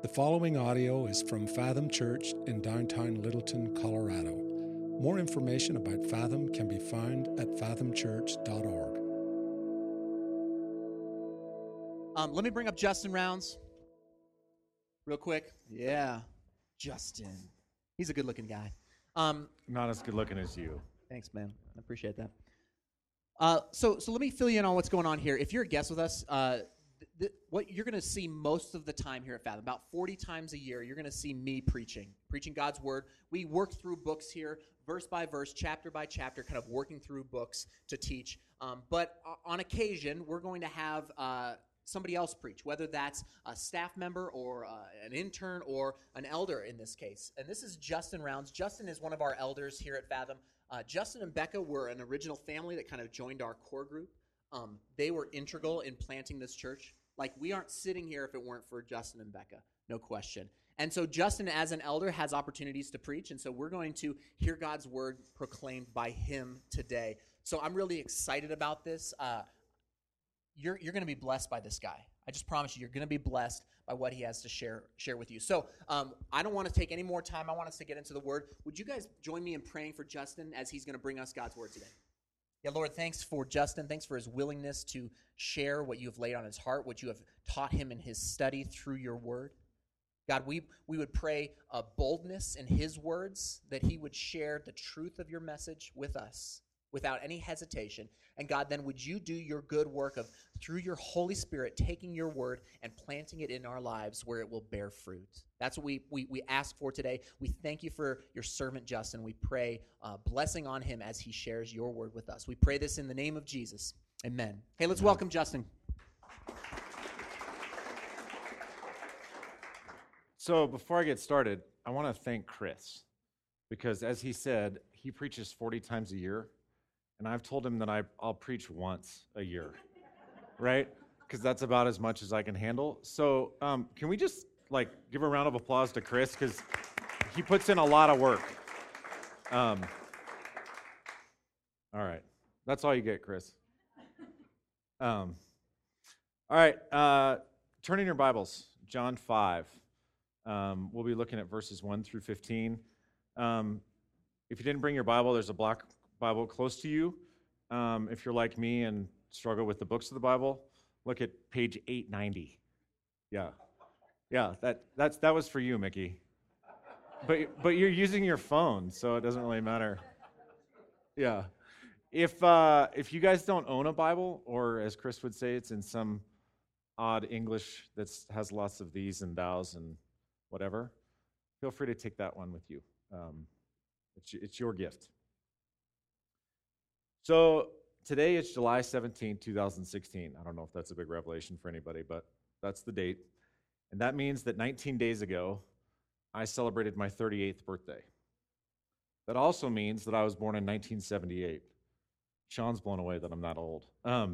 The following audio is from Fathom Church in downtown Littleton, Colorado. More information about Fathom can be found at fathomchurch.org. Let me bring up Justin Rounds real quick. Yeah, Justin. He's a good-looking guy. Not as good looking as you. Thanks, man. I appreciate that. So let me fill you in on what's going on here. If you're a guest with us, what you're going to see most of the time here at Fathom, about 40 times a year, you're going to see me preaching God's Word. We work through books here, verse by verse, chapter by chapter, kind of working through books to teach. But on occasion, we're going to have somebody else preach, whether that's a staff member or an intern or an elder in this case. And this is Justin Rounds. Justin is one of our elders here at Fathom. Justin and Becca were an original family that kind of joined our core group. They were integral in planting this church. Like, we aren't sitting here if it weren't for Justin and Becca, no question. And so Justin, as an elder, has opportunities to preach, and so we're going to hear God's word proclaimed by him today. So I'm really excited about this. You're going to be blessed by this guy. I just promise you're going to be blessed by what he has to share with you. So I don't want to take any more time. I want us to get into the word. Would you guys join me in praying for Justin as he's going to bring us God's word today? Yeah, Lord, thanks for Justin. Thanks for his willingness to share what you have laid on his heart, what you have taught him in his study through your word. God, we would pray a boldness in his words, that he would share the truth of your message with us without any hesitation. And God, then would you do your good work of, through your Holy Spirit, taking your word and planting it in our lives where it will bear fruit. That's what we ask for today. We thank you for your servant Justin. We pray blessing on him as he shares your word with us. We pray this in the name of Jesus. Amen. Hey, let's welcome Justin. So before I get started, I want to thank Chris, because as he said, he preaches 40 times a year, and I've told him that I'll preach once a year, right? Because that's about as much as I can handle. So can we just give a round of applause to Chris, because he puts in a lot of work. All right, that's all you get, Chris. All right, turn in your Bibles, John 5. We'll be looking at verses 1 through 15. If you didn't bring your Bible, there's a black Bible close to you. If you're like me and struggle with the books of the Bible, look at page 890. Yeah, that was for you, Mickey. But you're using your phone, so it doesn't really matter. Yeah. If you guys don't own a Bible, or as Chris would say, it's in some odd English that has lots of these and thous and whatever, feel free to take that one with you. It's your gift. So today is July 17, 2016. I don't know if that's a big revelation for anybody, but that's the date. And that means that 19 days ago, I celebrated my 38th birthday. That also means that I was born in 1978. Sean's blown away that I'm that old.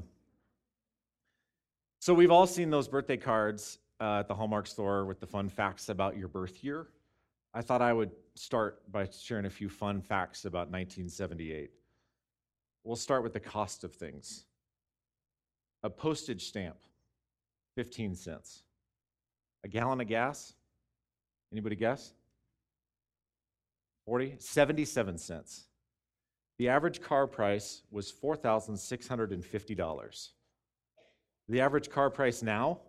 So we've all seen those birthday cards at the Hallmark store with the fun facts about your birth year. I thought I would start by sharing a few fun facts about 1978. We'll start with the cost of things. A postage stamp, 15 cents. A gallon of gas, anybody guess? 77 cents. The average car price was $4,650. The average car price now,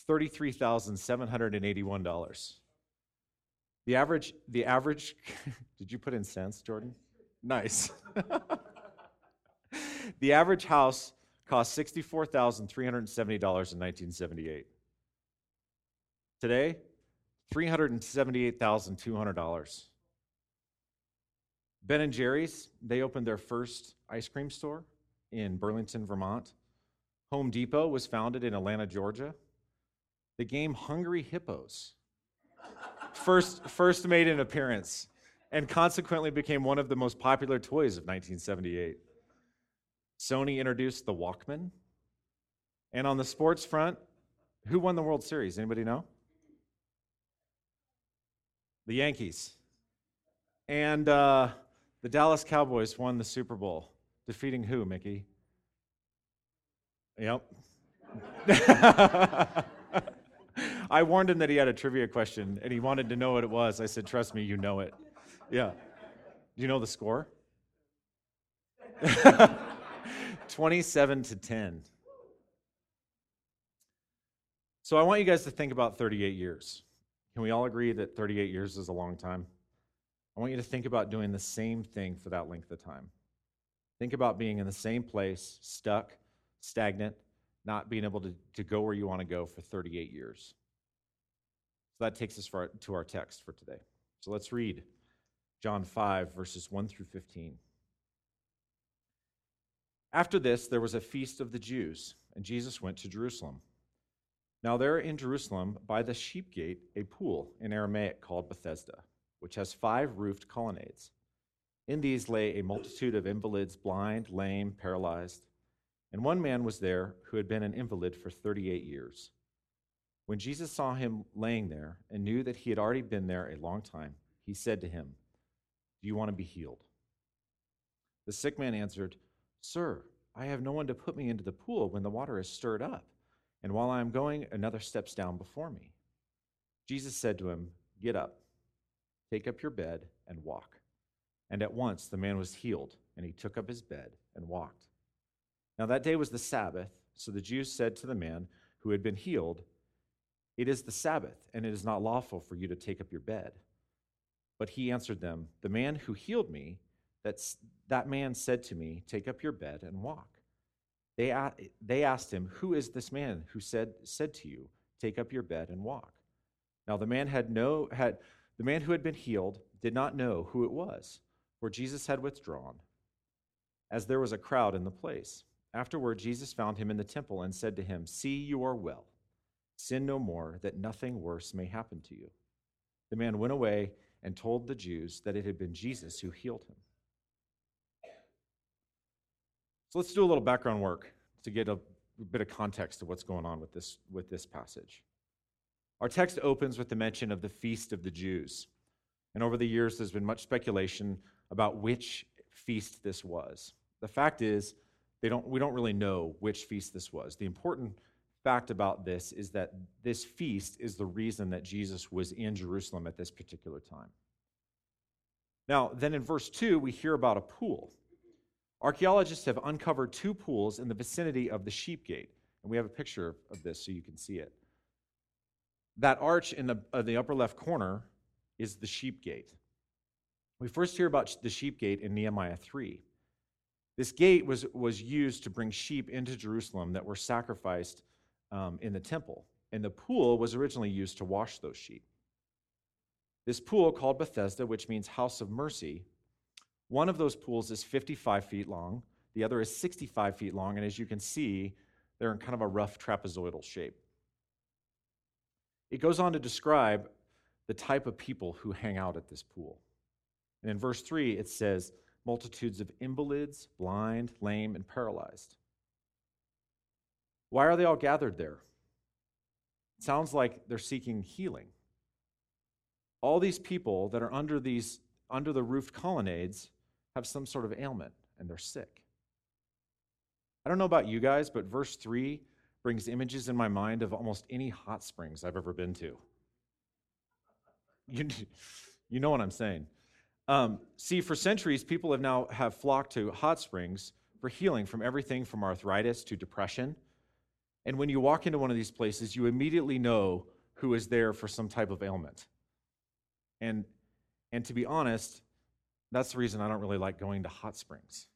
$33,781. The average, did you put in cents, Jordan? Nice. The average house cost $64,370 in 1978. Today, $378,200. Ben & Jerry's, they opened their first ice cream store in Burlington, Vermont. Home Depot was founded in Atlanta, Georgia. The game Hungry Hippos first made an appearance and consequently became one of the most popular toys of 1978. Sony introduced the Walkman. And on the sports front, who won the World Series? Anybody know? The Yankees. And the Dallas Cowboys won the Super Bowl, defeating who, Mickey? Yep. I warned him that he had a trivia question, and he wanted to know what it was. I said, trust me, you know it. Yeah. Do you know the score? 27-10. So I want you guys to think about 38 years. Can we all agree that 38 years is a long time? I want you to think about doing the same thing for that length of time. Think about being in the same place, stuck, stagnant, not being able to go where you want to go for 38 years. So that takes us to our text for today. So let's read John 5, verses 1 through 15. After this, there was a feast of the Jews, and Jesus went to Jerusalem. Now there in Jerusalem, by the sheep gate, a pool in Aramaic called Bethesda, which has 5 roofed colonnades. In these lay a multitude of invalids, blind, lame, paralyzed. And one man was there who had been an invalid for 38 years. When Jesus saw him laying there and knew that he had already been there a long time, he said to him, "Do you want to be healed?" The sick man answered, "Sir, I have no one to put me into the pool when the water is stirred up, and while I am going, another steps down before me." Jesus said to him, "Get up, take up your bed, and walk." And at once the man was healed, and he took up his bed and walked. Now that day was the Sabbath, so the Jews said to the man who had been healed, "It is the Sabbath, and it is not lawful for you to take up your bed." But he answered them, "The man who healed me, that man said to me, 'Take up your bed and walk.'" They asked him, "Who is this man who said to you, 'Take up your bed and walk'?" Now the man who had been healed did not know who it was, for Jesus had withdrawn, as there was a crowd in the place. Afterward, Jesus found him in the temple and said to him, "See, you are well. Sin no more, that nothing worse may happen to you." The man went away and told the Jews that it had been Jesus who healed him. So let's do a little background work to get a bit of context to what's going on with this passage. Our text opens with the mention of the Feast of the Jews. And over the years, there's been much speculation about which feast this was. The fact is, we don't really know which feast this was. The important fact about this is that this feast is the reason that Jesus was in Jerusalem at this particular time. Now, then in verse 2, we hear about a pool. Archaeologists have uncovered 2 pools in the vicinity of the sheep gate. And we have a picture of this so you can see it. That arch in the upper left corner is the sheep gate. We first hear about the sheep gate in Nehemiah 3. This gate was used to bring sheep into Jerusalem that were sacrificed in the temple. And the pool was originally used to wash those sheep. This pool, called Bethesda, which means house of mercy, one of those pools is 55 feet long. The other is 65 feet long. And as you can see, they're in kind of a rough trapezoidal shape. It goes on to describe the type of people who hang out at this pool. And in verse 3, it says, multitudes of invalids, blind, lame, and paralyzed. Why are they all gathered there? It sounds like they're seeking healing. All these people that are under the roofed colonnades have some sort of ailment, and they're sick. I don't know about you guys, but verse 3 brings images in my mind of almost any hot springs I've ever been to. You know what I'm saying. See, for centuries, people have flocked to hot springs for healing from everything from arthritis to depression. And when you walk into one of these places, you immediately know who is there for some type of ailment. And to be honest, that's the reason I don't really like going to hot springs.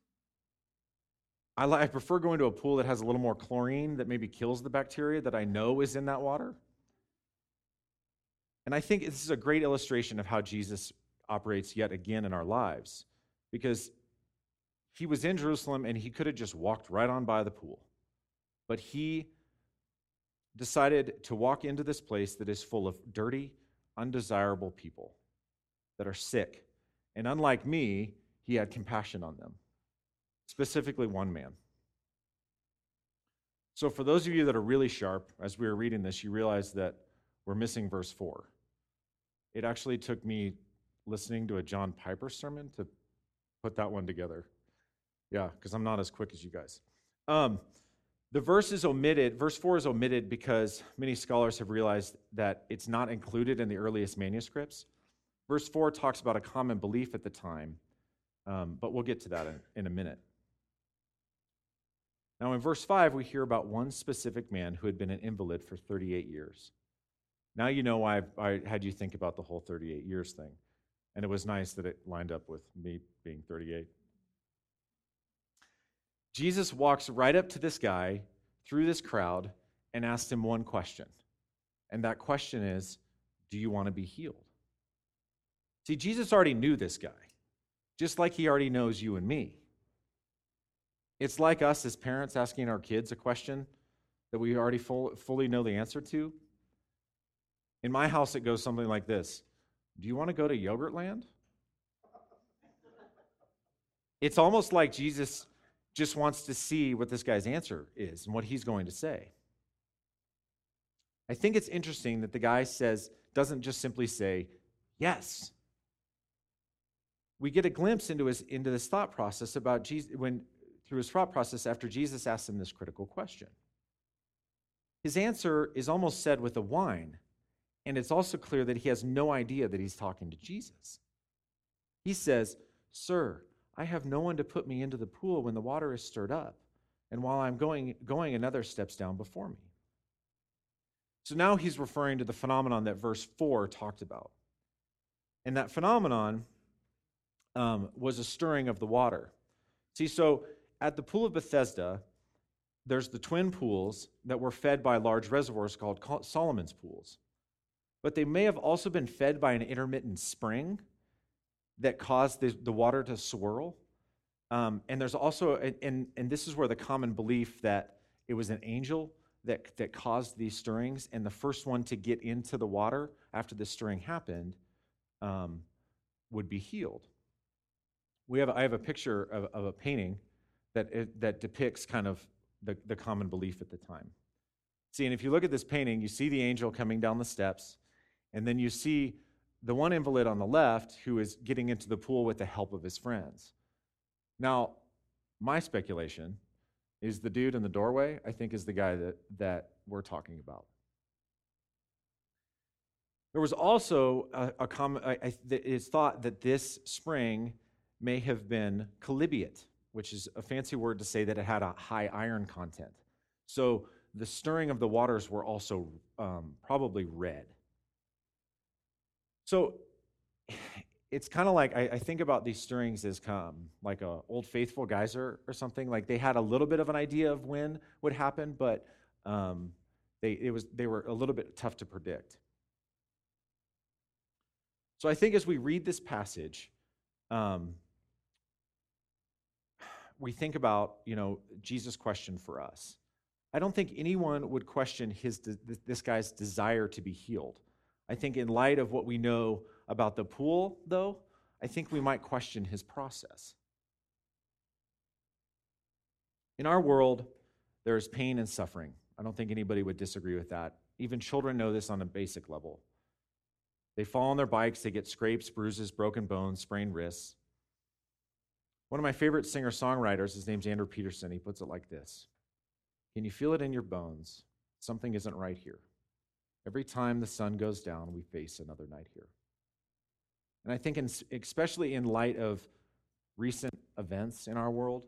I prefer going to a pool that has a little more chlorine that maybe kills the bacteria that I know is in that water. And I think this is a great illustration of how Jesus operates yet again in our lives, because he was in Jerusalem and he could have just walked right on by the pool. But he decided to walk into this place that is full of dirty, undesirable people that are sick. And unlike me, he had compassion on them, specifically one man. So for those of you that are really sharp, as we were reading this, you realize that we're missing verse 4. It actually took me listening to a John Piper sermon to put that one together. Yeah, because I'm not as quick as you guys. The verse is omitted, verse 4 is omitted because many scholars have realized that it's not included in the earliest manuscripts. Verse 4 talks about a common belief at the time, but we'll get to that in a minute. Now, in verse 5, we hear about one specific man who had been an invalid for 38 years. Now you know why I had you think about the whole 38 years thing. And it was nice that it lined up with me being 38. Jesus walks right up to this guy through this crowd and asks him one question. And that question is, do you want to be healed? See, Jesus already knew this guy, just like he already knows you and me. It's like us as parents asking our kids a question that we already fully know the answer to. In my house, it goes something like this. Do you want to go to Yogurtland? It's almost like Jesus just wants to see what this guy's answer is and what he's going to say. I think it's interesting that the guy doesn't just simply say, yes. We get a glimpse into this thought process about Jesus through his thought process after Jesus asked him this critical question. His answer is almost said with a whine, and it's also clear that he has no idea that he's talking to Jesus. He says, "Sir, I have no one to put me into the pool when the water is stirred up, and while I'm going, another steps down before me." So now he's referring to the phenomenon that verse 4 talked about. And that phenomenon was a stirring of the water. See, so at the Pool of Bethesda, there's the twin pools that were fed by large reservoirs called Solomon's pools. But they may have also been fed by an intermittent spring that caused the water to swirl. And there's also, and this is where the common belief that it was an angel that caused these stirrings, and the first one to get into the water after the stirring happened would be healed. I have a picture of a painting that depicts kind of the common belief at the time. See, and if you look at this painting, you see the angel coming down the steps, and then you see the one invalid on the left who is getting into the pool with the help of his friends. Now, my speculation is the dude in the doorway, I think, is the guy that we're talking about. There was also a common, it's thought that this spring may have been chalybeate, which is a fancy word to say that it had a high iron content. So the stirring of the waters were also probably red. So it's kind of like, I think about these stirrings as like a Old Faithful geyser or something. Like they had a little bit of an idea of when would happen, but they were a little bit tough to predict. So I think as we read this passage, we think about, Jesus' question for us. I don't think anyone would question this guy's desire to be healed. I think in light of what we know about the pool, though, I think we might question his process. In our world, there is pain and suffering. I don't think anybody would disagree with that. Even children know this on a basic level. They fall on their bikes, they get scrapes, bruises, broken bones, sprained wrists. One of my favorite singer-songwriters, his name's Andrew Peterson, he puts it like this. Can you feel it in your bones? Something isn't right here. Every time the sun goes down, we face another night here. And I think especially in light of recent events in our world,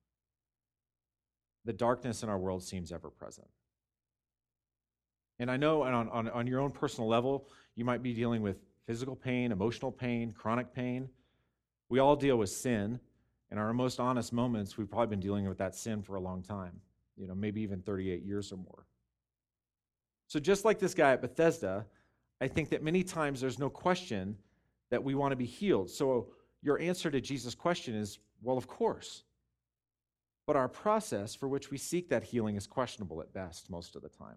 the darkness in our world seems ever present. And I know on your own personal level, you might be dealing with physical pain, emotional pain, chronic pain. We all deal with sin. In our most honest moments, we've probably been dealing with that sin for a long time, maybe even 38 years or more. So just like this guy at Bethesda, I think that many times there's no question that we want to be healed. So your answer to Jesus' question is, well, of course. But our process for which we seek that healing is questionable at best most of the time.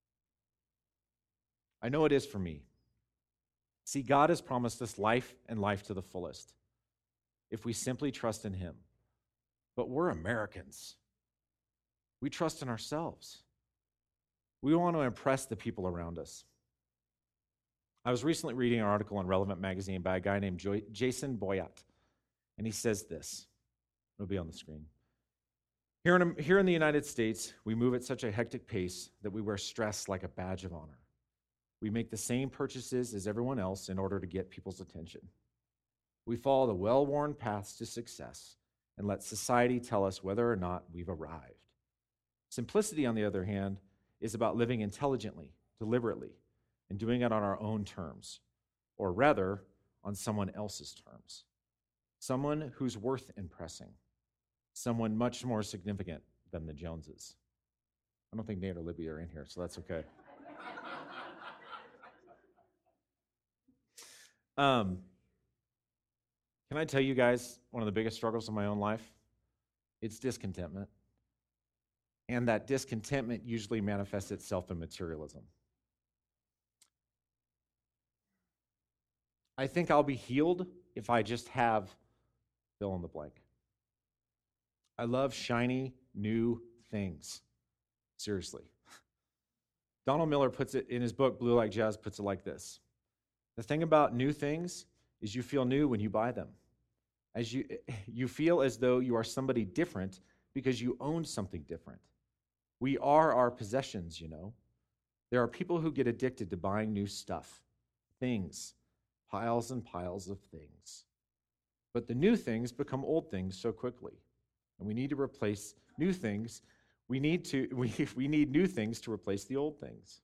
I know it is for me. See, God has promised us life and life to the fullest if we simply trust in him. But we're Americans. We trust in ourselves. We want to impress the people around us. I was recently reading an article in Relevant Magazine by a guy named Jason Boyett, and he says this. It'll be on the screen. Here in the United States, we move at such a hectic pace that we wear stress like a badge of honor. We make the same purchases as everyone else in order to get people's attention. We follow the well-worn paths to success and let society tell us whether or not we've arrived. Simplicity, on the other hand, is about living intelligently, deliberately, and doing it on our own terms, or rather, on someone else's terms. Someone who's worth impressing. Someone much more significant than the Joneses. I don't think Nate or Libby are in here, so that's okay. Can I tell you guys one of the biggest struggles of my own life? It's discontentment. And that discontentment usually manifests itself in materialism. I think I'll be healed if I just have fill in the blank. I love shiny, new things. Seriously. Donald Miller puts it in his book, Blue Like Jazz, puts it like this. The thing about new things is you feel new when you buy them. As you feel as though you are somebody different because you own something different. We are our possessions, you know. There are people who get addicted to buying new stuff, things, piles and piles of things. But the new things become old things so quickly. And we need to replace new things. We need new things to replace the old things.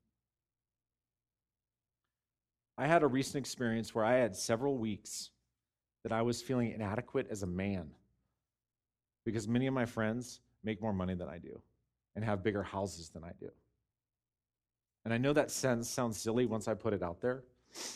I had a recent experience where I had several weeks that I was feeling inadequate as a man because many of my friends make more money than I do and have bigger houses than I do. And I know that sounds silly once I put it out there.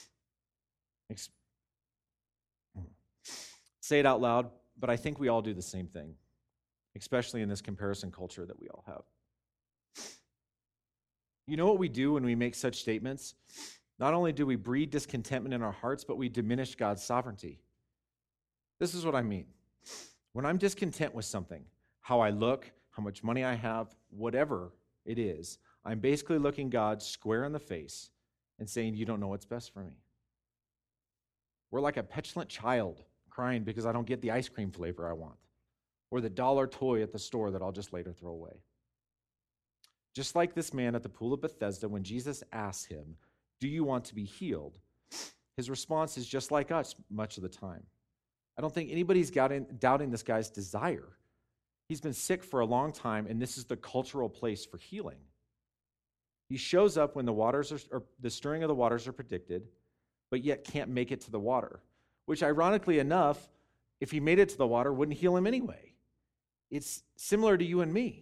Say it out loud, but I think we all do the same thing, especially in this comparison culture that we all have. You know what we do when we make such statements? Not only do we breed discontentment in our hearts, but we diminish God's sovereignty. This is what I mean. When I'm discontent with something, how I look, how much money I have, whatever it is, I'm basically looking God square in the face and saying, you don't know what's best for me. We're like a petulant child crying because I don't get the ice cream flavor I want, or the dollar toy at the store that I'll just later throw away. Just like this man at the pool of Bethesda, when Jesus asks him, do you want to be healed? His response is just like us much of the time. I don't think anybody's doubting this guy's desire. He's been sick for a long time, and this is the cultural place for healing. He shows up when the stirring of the waters are predicted, but yet can't make it to the water, which ironically enough, if he made it to the water, wouldn't heal him anyway. It's similar to you and me.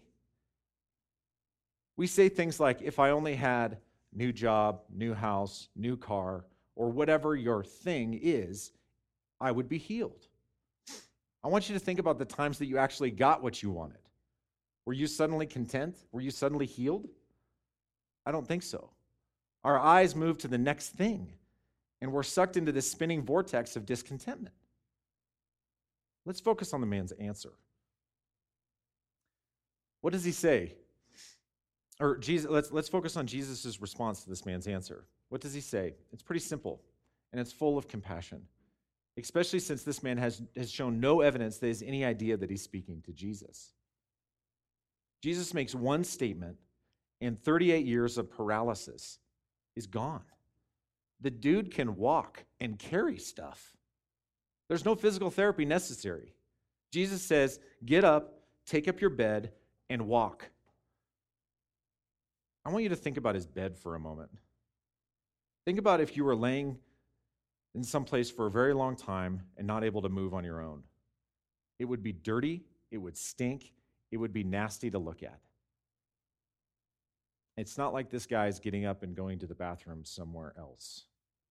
We say things like, if I only had new job, new house, new car, or whatever your thing is, I would be healed. I want you to think about the times that you actually got what you wanted. Were you suddenly content? Were you suddenly healed? I don't think so. Our eyes move to the next thing, and we're sucked into this spinning vortex of discontentment. Let's focus on the man's answer. What does he say? Or Jesus, let's focus on Jesus' response to this man's answer. What does he say? It's pretty simple, and it's full of compassion, especially since this man has shown no evidence that he has any idea that he's speaking to Jesus. Jesus makes one statement, and 38 years of paralysis is gone. The dude can walk and carry stuff. There's no physical therapy necessary. Jesus says, get up, take up your bed, and walk. I want you to think about his bed for a moment. Think about if you were laying in some place for a very long time and not able to move on your own. It would be dirty, it would stink, it would be nasty to look at. It's not like this guy's getting up and going to the bathroom somewhere else.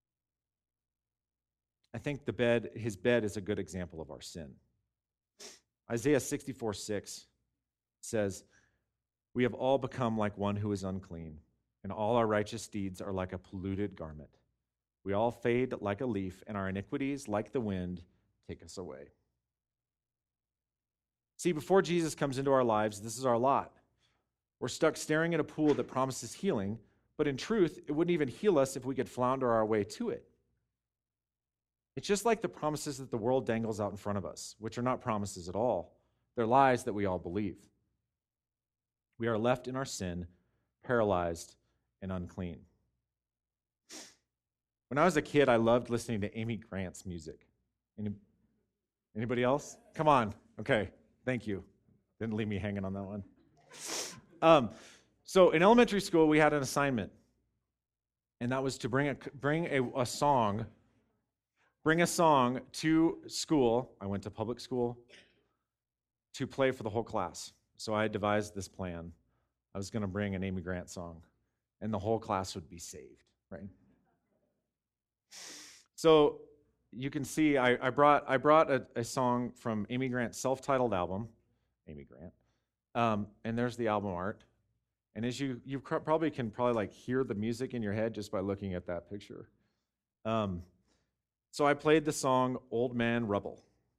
I think his bed is a good example of our sin. Isaiah 64:6 says, we have all become like one who is unclean, and all our righteous deeds are like a polluted garment. We all fade like a leaf, and our iniquities, like the wind, take us away. See, before Jesus comes into our lives, this is our lot. We're stuck staring at a pool that promises healing, but in truth, it wouldn't even heal us if we could flounder our way to it. It's just like the promises that the world dangles out in front of us, which are not promises at all. They're lies that we all believe. We are left in our sin, paralyzed and unclean. When I was a kid, I loved listening to Amy Grant's music. Anybody else? Come on. Okay, thank you. Didn't leave me hanging on that one. So in elementary school, we had an assignment, and that was to bring a song to school. I went to public school to play for the whole class. So I devised this plan. I was going to bring an Amy Grant song, and the whole class would be saved, right? So you can see I brought a song from Amy Grant's self-titled album, Amy Grant, and there's the album art. And as you probably can like hear the music in your head just by looking at that picture. So I played the song "Old Man Rubble."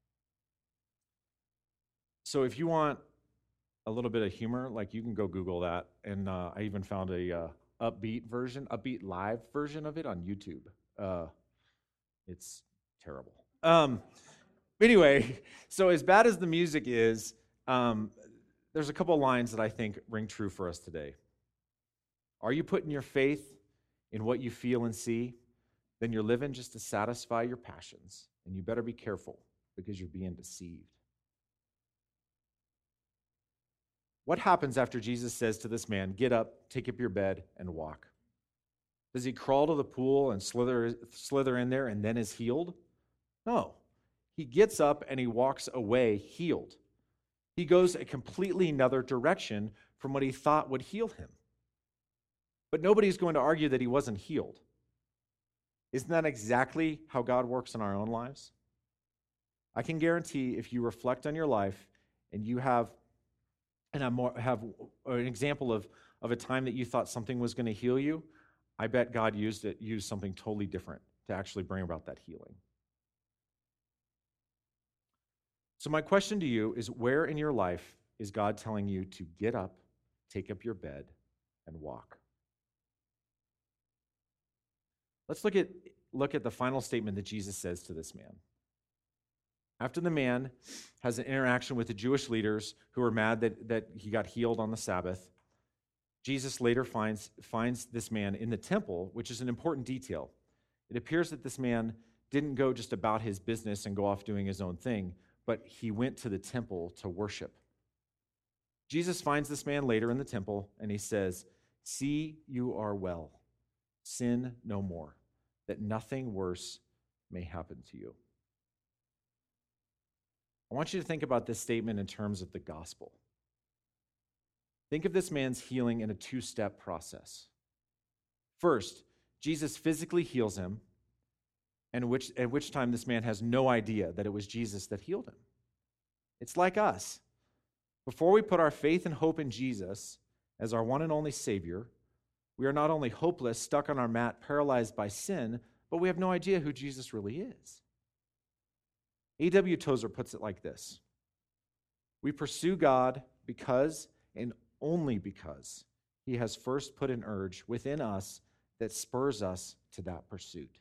So if you want a little bit of humor, like you can go Google that, and I even found a upbeat live version of it on YouTube. It's terrible. Anyway, so as bad as the music is, there's a couple of lines that I think ring true for us today. Are you putting your faith in what you feel and see? Then you're living just to satisfy your passions, and you better be careful because you're being deceived. What happens after Jesus says to this man, "Get up, take up your bed, and walk"? Does he crawl to the pool and slither in there and then is healed? No. He gets up and he walks away healed. He goes a completely another direction from what he thought would heal him. But nobody's going to argue that he wasn't healed. Isn't that exactly how God works in our own lives? I can guarantee if you reflect on your life and you have an example of a time that you thought something was going to heal you, I bet God used something totally different to actually bring about that healing. So my question to you is, where in your life is God telling you to get up, take up your bed, and walk? Let's look at the final statement that Jesus says to this man. After the man has an interaction with the Jewish leaders who are mad that he got healed on the Sabbath, Jesus later finds this man in the temple, which is an important detail. It appears that this man didn't go just about his business and go off doing his own thing, but he went to the temple to worship. Jesus finds this man later in the temple, and he says, "See, you are well. Sin no more, that nothing worse may happen to you." I want you to think about this statement in terms of the gospel. Think of this man's healing in a two-step process. First, Jesus physically heals him, and at which time this man has no idea that it was Jesus that healed him. It's like us. Before we put our faith and hope in Jesus as our one and only Savior, we are not only hopeless, stuck on our mat, paralyzed by sin, but we have no idea who Jesus really is. A.W. Tozer puts it like this: we pursue God because and only because he has first put an urge within us that spurs us to that pursuit.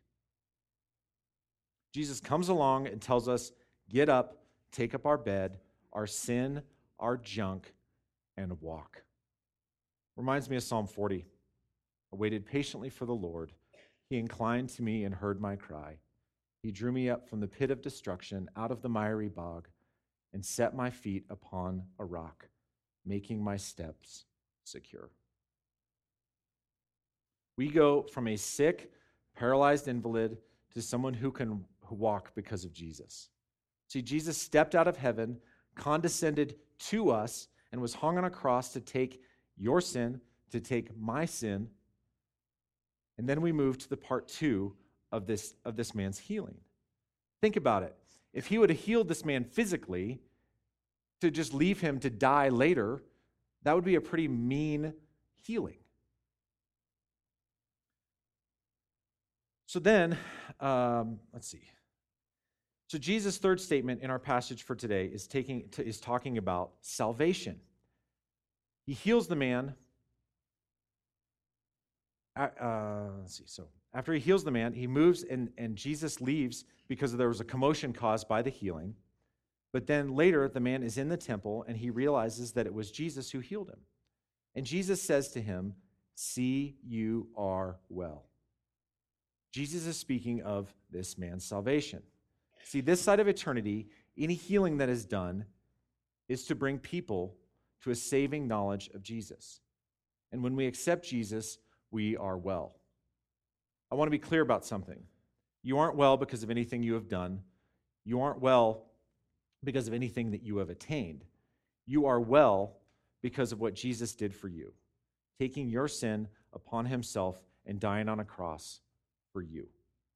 Jesus comes along and tells us, get up, take up our bed, our sin, our junk, and walk. Reminds me of Psalm 40. I waited patiently for the Lord. He inclined to me and heard my cry. He drew me up from the pit of destruction, out of the miry bog, and set my feet upon a rock, making my steps secure. We go from a sick, paralyzed invalid to someone who can walk because of Jesus. See, Jesus stepped out of heaven, condescended to us, and was hung on a cross to take your sin, to take my sin. And then we move to the part 2 of this man's healing. Think about it. If he would have healed this man physically, to just leave him to die later, that would be a pretty mean healing. So then, let's see. So Jesus' third statement in our passage for today is talking about salvation. He heals the man. Let's see. So after he heals the man, he moves and Jesus leaves because there was a commotion caused by the healing. But then later, the man is in the temple and he realizes that it was Jesus who healed him. And Jesus says to him, "See, you are well." Jesus is speaking of this man's salvation. See, this side of eternity, any healing that is done is to bring people to a saving knowledge of Jesus. And when we accept Jesus, we are well. I want to be clear about something. You aren't well because of anything you have done. You aren't well because of anything that you have attained. You are well because of what Jesus did for you, taking your sin upon himself and dying on a cross for you.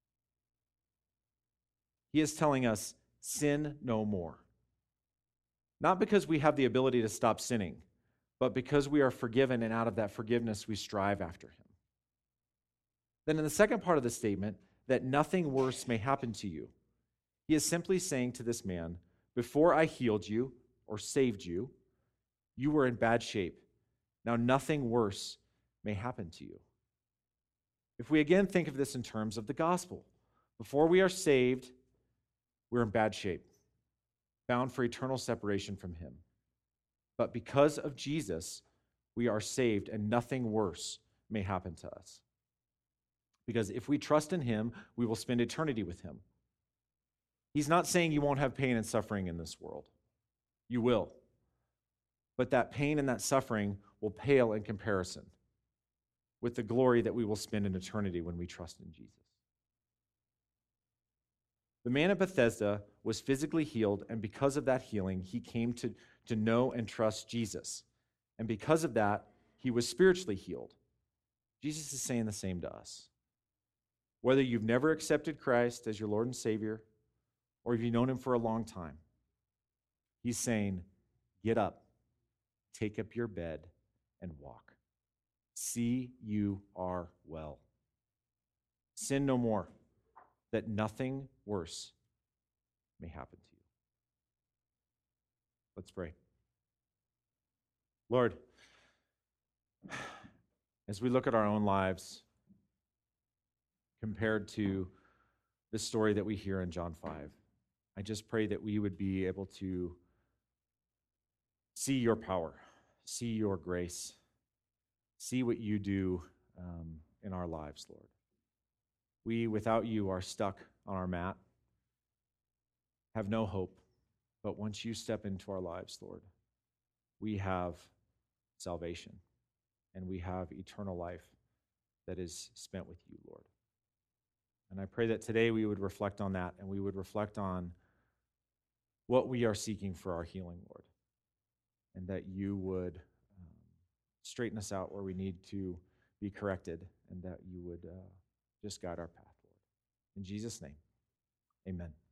He is telling us, sin no more. Not because we have the ability to stop sinning, but because we are forgiven, and out of that forgiveness we strive after him. Then in the second part of the statement, that nothing worse may happen to you, he is simply saying to this man, before I healed you or saved you, you were in bad shape. Now nothing worse may happen to you. If we again think of this in terms of the gospel, before we are saved, we're in bad shape, bound for eternal separation from him. But because of Jesus, we are saved, and nothing worse may happen to us. Because if we trust in him, we will spend eternity with him. He's not saying you won't have pain and suffering in this world. You will. But that pain and that suffering will pale in comparison with the glory that we will spend in eternity when we trust in Jesus. The man at Bethesda was physically healed, and because of that healing, he came to know and trust Jesus. And because of that, he was spiritually healed. Jesus is saying the same to us. Whether you've never accepted Christ as your Lord and Savior, or if you've known him for a long time, he's saying, get up, take up your bed, and walk. See, you are well. Sin no more, that nothing worse may happen to you. Let's pray. Lord, as we look at our own lives compared to the story that we hear in John 5, I just pray that we would be able to see your power, see your grace, see what you do in our lives, Lord. We, without you, are stuck on our mat, have no hope. But once you step into our lives, Lord, we have salvation, and we have eternal life that is spent with you, Lord. And I pray that today we would reflect on that, and we would reflect on what we are seeking for our healing, Lord, and that you would straighten us out where we need to be corrected, and that you would just guide our path, Lord. In Jesus' name, amen.